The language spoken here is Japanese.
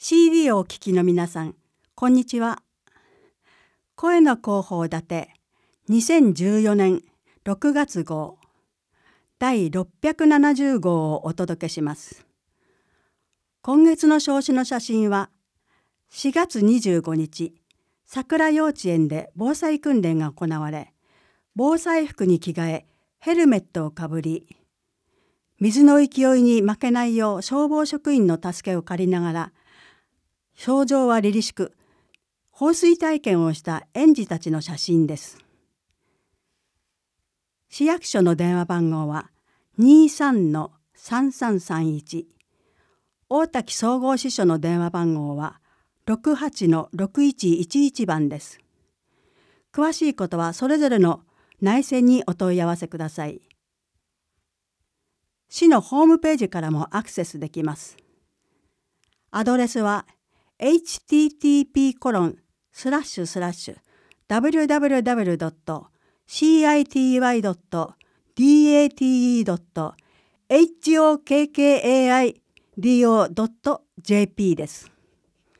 CD をお聞きの皆さん、こんにちは。声の広報立て2014年6月号第670号をお届けします。今月の表紙の写真は4月25日、桜幼稚園で防災訓練が行われ、防災服に着替え、ヘルメットをかぶり、水の勢いに負けないよう消防職員の助けを借りながら、表情は凛々しく、放水体験をした園児たちの写真です。市役所の電話番号は 23-3331。大滝総合支所の電話番号は 68-6111 番です。詳しいことはそれぞれの内線にお問い合わせください。市のホームページからもアクセスできます。アドレスは http://www.city.date.hokkai.do.jp です。